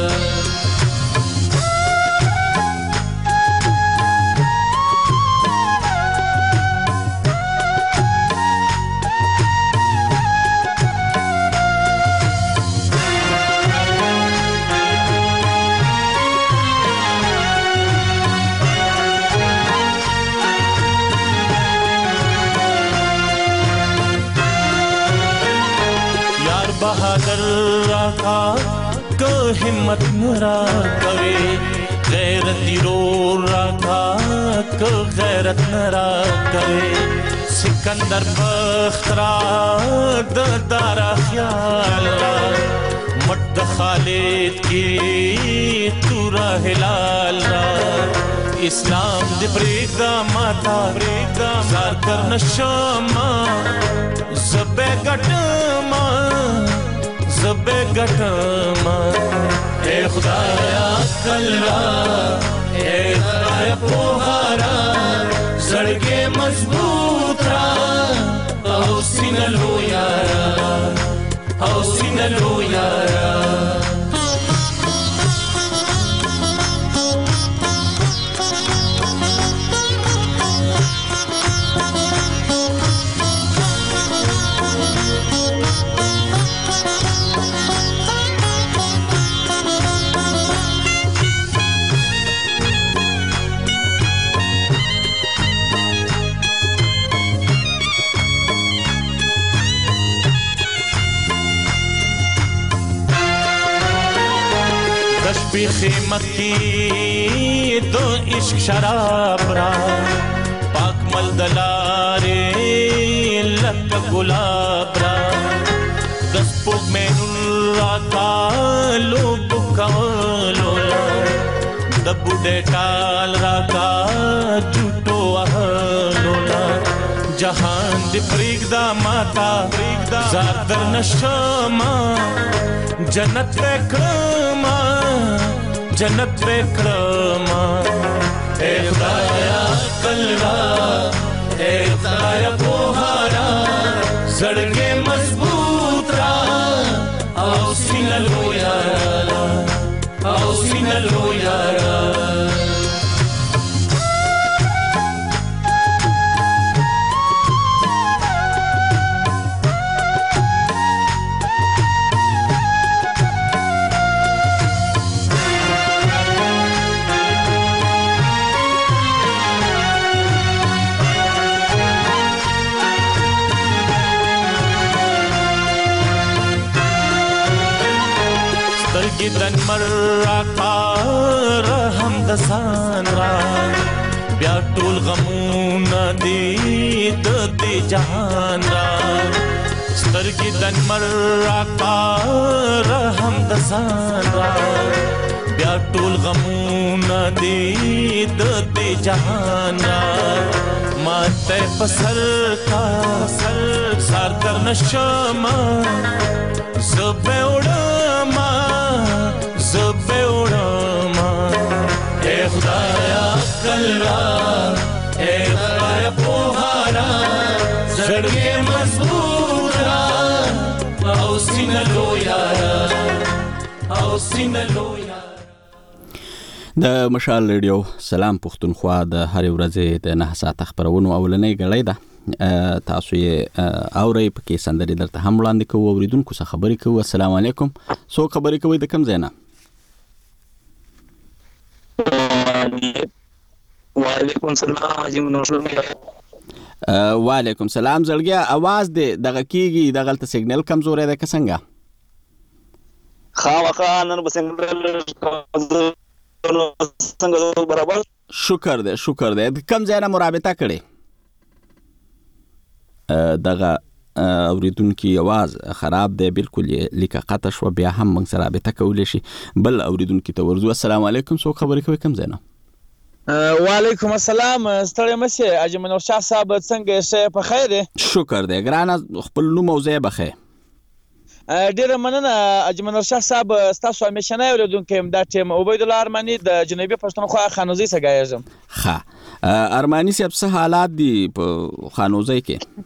बहादुर राखा को हिम्मत नरा कवे गैरती रो राखा को गैरत नरा कवे सिकंदर बख्तरा दारा ख्याल मट खालिद की तूरा हिलाल इस्लाम दे प्रेगा माता प्रेगा जार कर नशमा ज़बे गटमा ज़बे गटमा ए खुदाया कलरा ए खुदाया पोहारा सड़के मजबूत रा औसी न लो यारा औसी न लो यारा भी खिमत की दो इश्क शराब रा पाक मल दलारे लक गुलाब रा दस पुग में नुरा का लोग कलोला दबुडे टाल रा का झूठो अहलोला जहान दी प्रीगदा माता प्रीगदा ज़ादर नशमा जन्नत वेक्रमा जन्नत वेक्रमा ए खुदाया कलरा ए खुदाया पोहारा जड़के मजबूत रा औसी न लो यारा औसी न लो यारा سترګې د نمر راکار هم د سان را بیا ټول غمونه دي د دې جهان را سترګې د نمر راکار هم د سان را بیا ټول غمونه دي د دې جهان را ماته پسر کا سر سر در نشما زبه وړما زبه وړما اے خدایا کلا اے خدایا پوهارا زړګي مضبوطا او سینلو یارا او سینلو یارا. د مشال ریډیو سلام پښتونخوا د هر ورځې د نه ساعت خبرونو اولنۍ غړۍ ده تاسو یې اورئ پکې سندرې درته هم وړاندې کوو اوریدونکو څخه خبرې کوو. السلام علیکم څوک خبرې کوي د کوم ځای نه؟ وعلیکم السلام حاجی منوشر. وعلیکم سلام. زړګیا आवाज دې دغه کیږي دغلته سیګنل کمزورې ده که څنګه؟ خامخا نن به سیګنل څنګه برابر؟ شکر دې شکر دې. کوم ځای نه مرابطه کړې؟ دغه اوریدونکي आवाज خراب دی بالکل یې لیکه قطع شو بیا هم موږ سره رابطه کولی شي. بل اوریدونکي ته ورځو. السلام علیکم څوک خبرې کوي کوم ځای نه؟ وعلیکم السلام ستړی مشه حاجی منور شاه صاحب څنګه شه په خیر دی؟ شکر دی ګرانه خپل نوم او ځای بخیر. ډیره مننه حاجی منور شاه صاحب ستاسو همیشنی اوریدونکی یم دا ټیم عبید الله ارماني د جنوبي پښتونخوا خانوزي څخه ګایږم. ښه ارماني صاحب څه حالات دي په خانوزي کې؟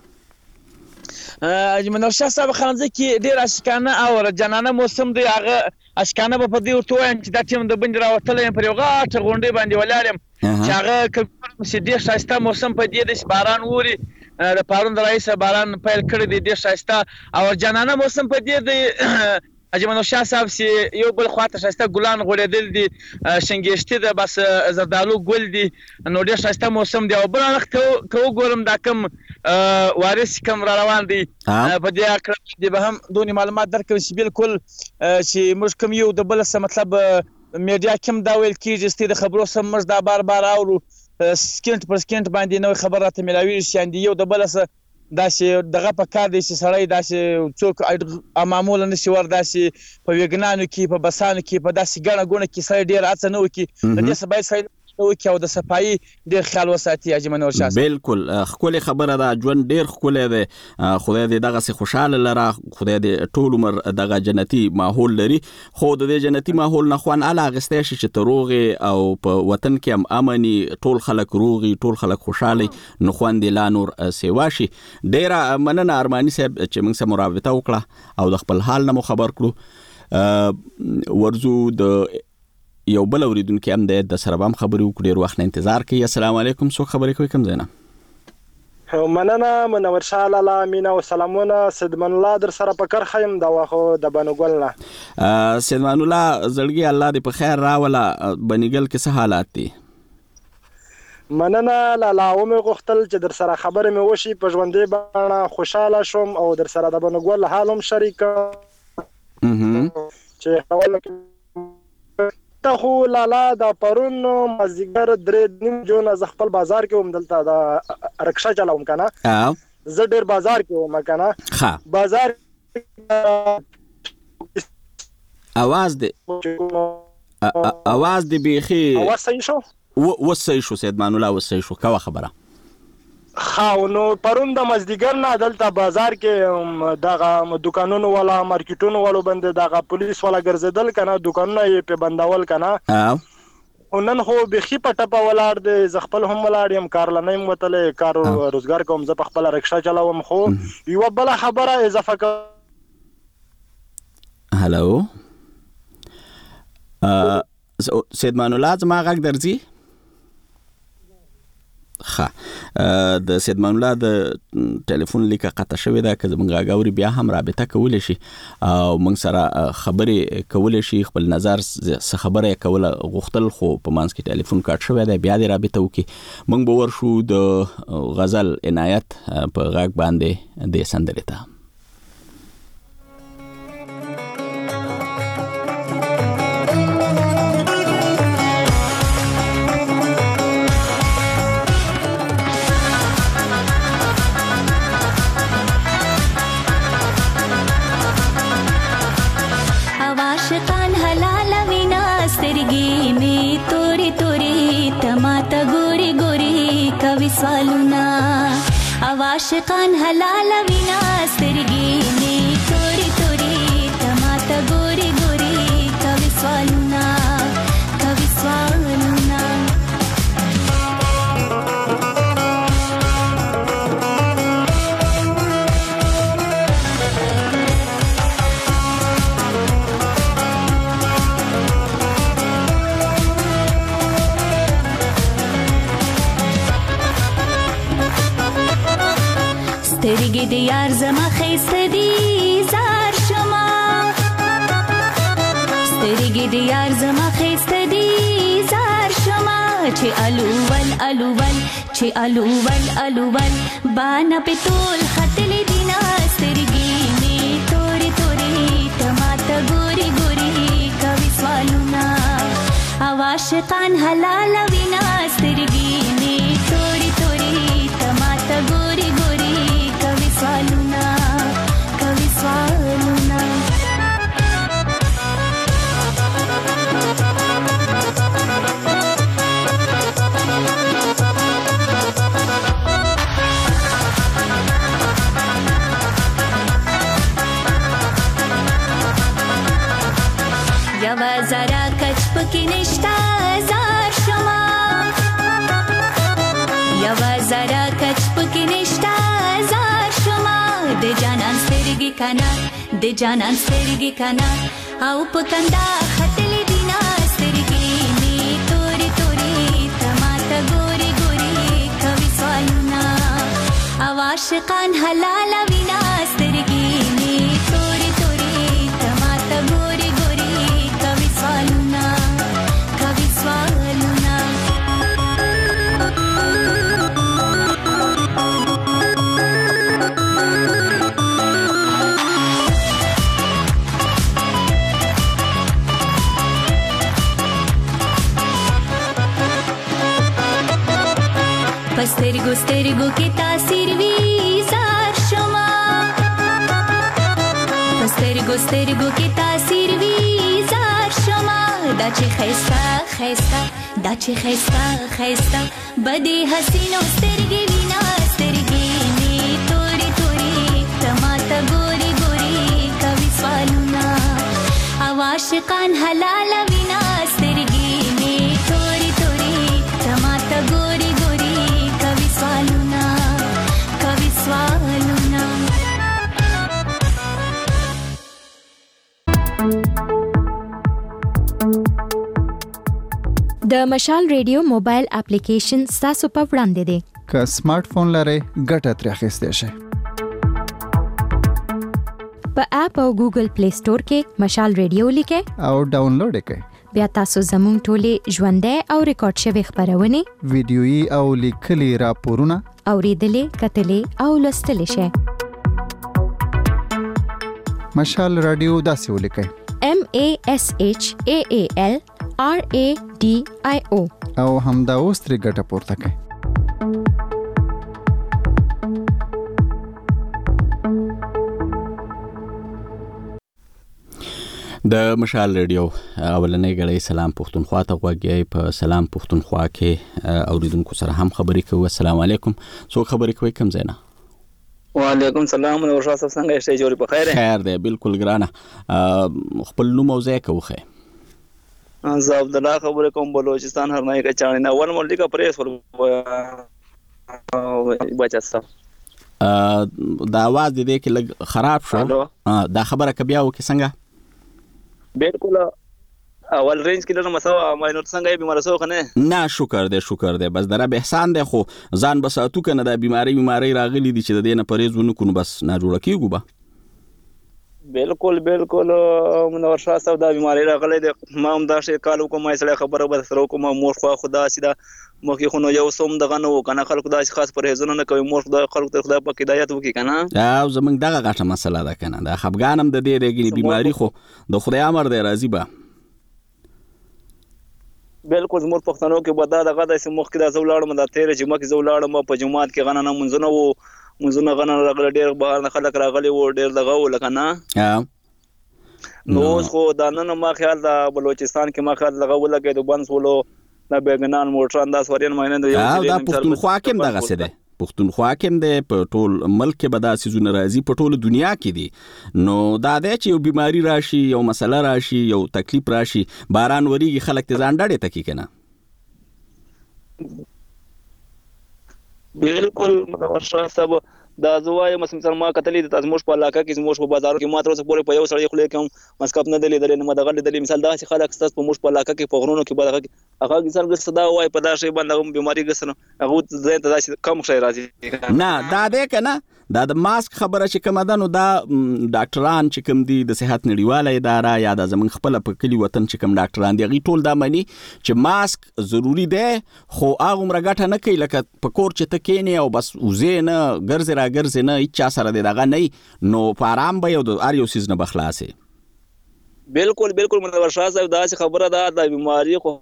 حاجی منور شاه صاحب خانوزي کې ډیر اشکانه او جنانه موسم دی. هغه اشکانه په دې ورته وایم چې دا ټیم د بند راوتل یم پر یو غاټه غونډې باندې ولاړ یم چې هغه کوم چې ډیر ښایسته موسم په دې د باران اوري د پارون د رئیس باران پیل کړی دی ډیر ښایسته او جنانه موسم په دې د حاجی منور شاه صاحب سي یو بل خواته ښایسته ګلان غوړېدل دي شنګېشتي ده بس زردالو ګل دي نو ډیر ښایسته موسم دی. او بل اړخ که وګورم دا کوم وارث کوم را روان دی په دې اړه دې به هم دونې معلومات درکړم چې بالکل چې موږ کوم یو د بل څه مطلب میډیا کوم دا ویل کېږي چې د خبرو سم موږ دا بار بار اورو سکینټ پر سکینټ باندې نوې خبر راته ملاویږي چې یو د بل څه داسې دغه په کار دی چې سړی داسې څوک معمولا نشي ور داسې په ویګنانو کې په بسانو کې په داسې ګڼه ګوڼه کې سړی ډېر هڅه نه وکړي د دې څه باید سړی وکړي او د صفایي ډېر خیال وساتي. حاجي منور شاه بالکل ښکلې خبره ده. ژوند ډېر ښکلی دی. خدای دې دغسې خوشحاله لره. خدای دې ټول عمر دغه جنتي ماحول لري خو د دې جنتي ماحول نه خوند هله اخیستی شي چې ته روغې او په وطن کې هم امني ټول خلک روغي ټول خلک خوشحالي نو خوند یې لا نور سیوا شي. ډېره مننه ارماني صاحب چې موږ سره مرابطه وکړه او د خپل حال نه مو خبر کړو. ورځو د یو بل اوریدونکي هم د د سره هم خبرې وکړو ډېر وخت نه انتظار کوي. السلام علیکم څوک خبرې کوي کوم ځای نه؟ مننه منور شاه لالا مینا او سلامونه سیدمن الله در سره په کرخه یم د واخو د بنګل نه. سیدمن الله زړګي الله دې په خیر راوله. بنګل کې څه حالات دي؟ مننه لالا و مې غوښتل چې در سره خبرې مې وشي په ژوندۍ بڼه خوشحاله شوم او در سره د بنګل حال هم شریک چې حواله ته خو لالا د پرون مازدیګر درې نیم جون از خپل بازار کې هم دلته د رکشا چلاوم کنه زه ډېر بازار کې وم کنه بازار اواز دې اواز دې بیخي اواز صحیح شو و صحیح شو سیدمان الله و صحیح شو کوه خبره. خاو نو پرون د مازدیګر نه دلته بازار کې دغه دکانونو والا مارکیټونو والو باندې دغه پولیس والا ګرځیدل کنه دکانونه یې په بندول کنه او نن خو بخي پټه په ولاړ دي ز خپل هم ولاړ يم کار لنیم وتلې کار روزګار کوم ز خپل رکشا چلاوم خو یو بل خبره اضافه ک هالو سیدمان الله زما غږ درځي؟ ښه د سیدمان الله د ټلیفون لیکه قطع شوې ده که زموږ غږ اوري بیا هم رابطه کولی شي او موږ سره خبرې کولی شي خپل نظر څه خبره یې کوله غوښتل خو په منځ کې ټلیفون کاټ شوی دی بیا دې رابطه وکړي. موږ به ورشو د غزل عنایت په غږ باندې دې سندرې ته. وسوالونه او عاشقان حلال وینا سترګې نه توري توري تماته ګوري ګوري کوي سوالونه کوي سوالونه سترګې د یار زما خیسته دي زار شما سترګې د یار زما خیسته دي زار شما چې الوول الوول چې الوول الوول باندې په تول خطلې دینا سترګې می توري توري تماته ګوري ګوري کوي سوالونه او عاشقان حلال وینا سترګې می توري توري تماته ګوري ګوري سوالونه کوي سوالونه یوا زرا کچ پکې نشتا زار شما یوا زرا کچ پکې نشتا د جانان سترګې کنا د جانان سترګې کنا او پکندا خطلې دینا سترګې می توري توري تماته ګوري ګوري کوي سوالونه او عاشقان حلال وینا سترګې می توري توري تماته ګوري ګوري کوي سوالونه کوي سوالونه سترګو سترګو کې تاثیر وی زار شما سترګو سترګو کې تاثیر وی زار شما دا چې خيستا خيستا دا چې خيستا خيستا بدی حسینو سترګې وینا سترګې می توري توري تماته ګوري ګوري کوي سوالونه او عاشقان حلال وینا سترګې می توري توري تماته ګوري ګوري کوي سوالونه کوي سوالونه د مشال ریډیو موبایل اپلیکیشن تاسو په وړاندې دی که سمارټ فون لرئ ګټه ترې اخیستی شئ په اپ او ګوګل پلی سٹور کې مشال ریډیو لیکئ او ډاونلوډ یې کړئ بیا تاسو زموږ ټولې ژوندۍ او ریکارډ شوي خبرونه ویډیويي او لیکلي راپورونه اوریدلې کتلې او لوستلې شئ مشال رادیو داسې ولیکئ M A S H A A L R A D I O او همدا اوس ترې ګټه پورته کړئ د مشال ریډیو اولنې غړې سلام پښتونخوا ته غوږی په سلام پښتونخوا کې اوریدونکو سره هم خبرې کوو. السلام علیکم. څو خبرې کوي کوم ځای نه؟ وعلیکم السلام نور شاه صاحب څنګه یې جوړ په خیر خیر دی بالکل ګرانه خپل نوم او ځای کوخه زه عبد الله خبرې کوم بلوچستان هرنای کا چانه نه ون ملي کا پریس ور بچاسته دا आवाज دې کې لګ خراب شو دا خبره کبیا و کې څنګه بالکل اول رینج کې لرم مسو ما نور څنګه یې بیمار سو خنه نه شکر دې شکر دې بس دره به احسان دې خو ځان بساتو کنه د بیماری بیماری راغلي دي چې د دې نه پرېز ونه کو بس نه جوړ کیږي با بالکل بالکل منور شاه صاحب دا بیماری راغلي دي ما هم دا شي کالو کومه سره خبره به سره کومه مور خو خدا سیدا مخې خو نو یو سوم دغه نو کنه خلکو دا خاص پرهیزونه نه کوي مور خدای خلکو ته خدای په هدایت وکي کنه او زمنګ دغه غټه مسله ده کنه دا خفګانم د دې رګنی بیماری خو د خدای امر دی راضي به بالکل زموږ پښتنو کې بدا دغه د سموخ کې د زولاړم د تیر جمعه کې زولاړم په جمعات کې غننه منځنه وو منځنه غننه راغله ډیر بهر نه خلک راغلي وو ډیر دغه ولکنه نو خو دا نن ما خیال د بلوچستان کې ما خیال دغه ولګي د بنس ولو دا بیگنان موټران دا سوارین ماینه یو دا پښتونخوا کې هم دغه څه ده پښتونخوا کې هم ده په ټول ملک کې به دا سيزونه راځي په ټول دنیا کې دي نو دا ده چې یو بیماری راشي یو مسله راشي یو تکلیف راشي باران وریږي خلک ته ځان ډاډه تکي کنه بالکل متوشا صاحب دا زوای مثلا ما کتلې د تاسو په علاقه کې زموږ په بازار کې ماتره څخه پورې په یو سړی خلک هم مسکپ نه دلی درې نه مدغه دلی مثال دا چې خلک ستاسو په موږ په علاقه کې په غرونو کې بدغه هغه څنګه صدا وای په دا شی باندې بیماری ګسنه هغه زه ته دا کم شي راځي نه دا دې کنه دا د ماسک خبره چې کوم ده نو دا ډاکټران چې کوم دي د صحت نړیواله اداره یا د زمون خپل په کلی وطن چې کوم ډاکټران دي غي ټول دا مانی چې ماسک ضروری ده خو هغه مرګټه نه کوي لکه په کور چې تکینه او بس وزې نه ګرځي را ګرځي نه هیڅ سره دغه نه نو پارام به یو د اریو سیز نه بخلاصه بالکل بالکل منور شاه صاحب دا خبره ده د بیماری خو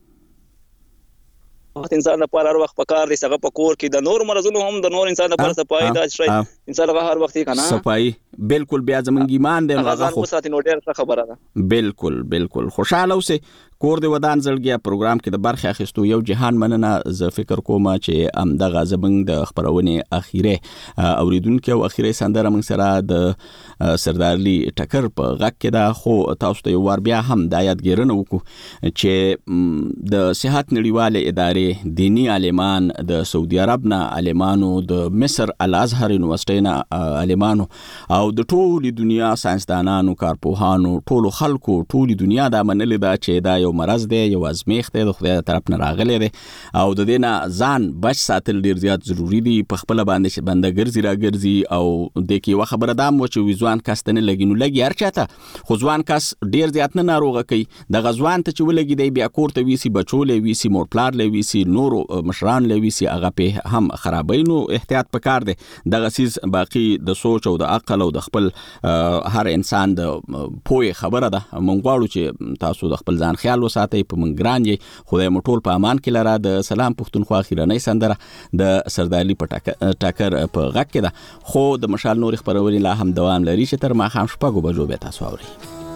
وخت انسان لپاره هر وخت پکار دي څنګه په کور کې د نور مرزونو هم د نور انسان لپاره صفای دا شي انسان هغه هر وخت کنه صفای بالکل بیا زمونږ ایمان دی هغه خو ساتي نو ډېر خبره ده بالکل بالکل خوشاله اوسه کور دی ودان زړګیا پروګرام کې د برخه اخیستو یو جهان مننه ز فکر کوم چې ام دغه زمونږ د خبرونه اخیره اوریدونکو او اخیره سندره من سره د سردارلی ټکر په غک کې دا خو تاسو ته ور بیا هم د یادګیرنه وکړو چې د صحت نړیواله ادارې دینی عالمان د سعودي عرب نه عالمانو د مصر الازهر یونیورسيټي نه عالمانو او د ټولي دنیا ساينسدانانو کارپوهانو ټولو خلکو ټولي دنیا دا منلې دا چې دا یو مرض دی یو ازمیخت دی د خدای طرف نه راغلی دی او د دې نه ځان بچ ساتل ډیر زیات ضروری دی په خپل باندې باندې ګرځي را ګرځي او د کې وا خبره دام و چې وزوان کاست نه لګي نو لګي هر چاته خو ځوان کاس ډیر زیات نه ناروغه کوي د غزوان ته چې ولګي دی بیا کور ته ویسي بچولې ویسي مور پلار لوي ویسي نور مشران لوي ویسي هغه په هم خرابای نو احتیاط پکار دی د غسیز باقی د سوچ او د عقل او د خپل هر انسان د پوهه خبره ده مونږ غواړو چې تاسو د خپل ځان خیال وساتئ په منګران یې خدای مو ټول په امان کې لره د سلام پښتونخوا اخیرنۍ سندره د سردارلی په ټاکر په غک کې ده خو د مشال نور خبرونه لا هم دوام لري چې تر ما خام شپږو بجو به تاسو اوري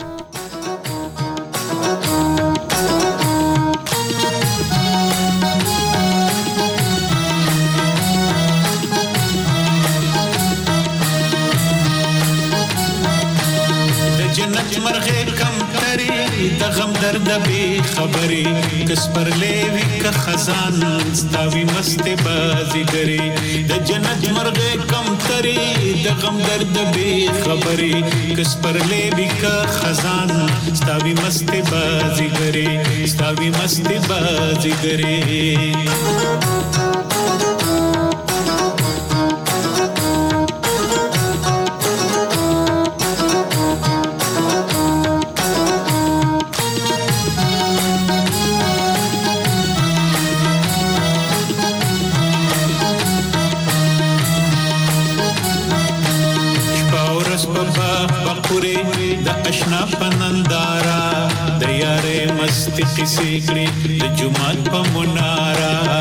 د غم درد به خبري کس پر لوي ک خزان ستاوي مست بازیګري د جنت مرغ کم تري د غم درد به خبري کس پر لوي ک خزان ستاوي مست بازیګري ستاوي مست بازیګري اشنا پنندارا د یارې مستی کیسې کړې د جمعات په منارا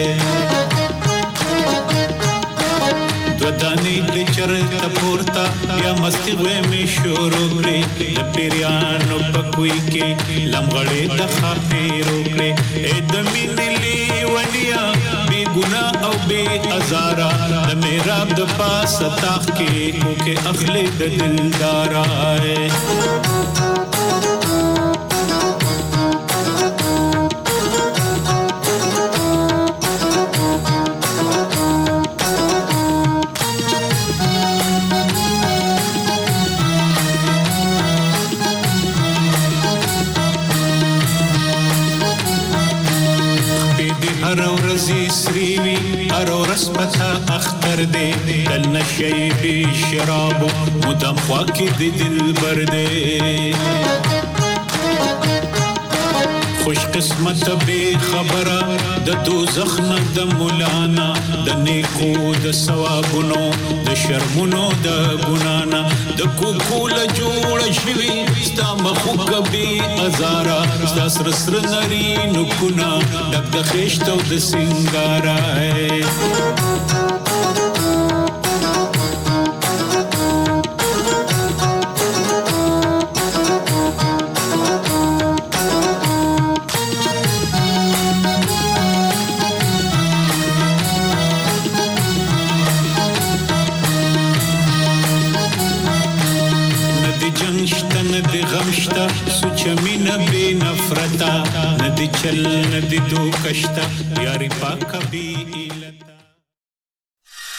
دودانی د چرته پورتا یا مستی وې می شروع کړې د پیرانو په کوی کې لمغړې د خاطر کړې اې د مینې ونیا بی ګناه او بی ازارا د میرا د پاس تاخ کې کو کې اخلي د دلدارا هر ورځي سریوي هر ورځ پتا اختر دې دل نشي به شراب مدام خوا کې د دلبر دې خوش قسمت به خبره د دوزخ نه د مولانا د نیکو د ثوابونو د شرمونو د ګنانا د کوکول جوړ شوی ستا مخو کبي ازارا ستا سر سر نری نکونا دک د خشتو د سنگارا غمشتا سوچ مینه بے نفرتا ندی چل ندی دو کشتا یاری پاکا بھی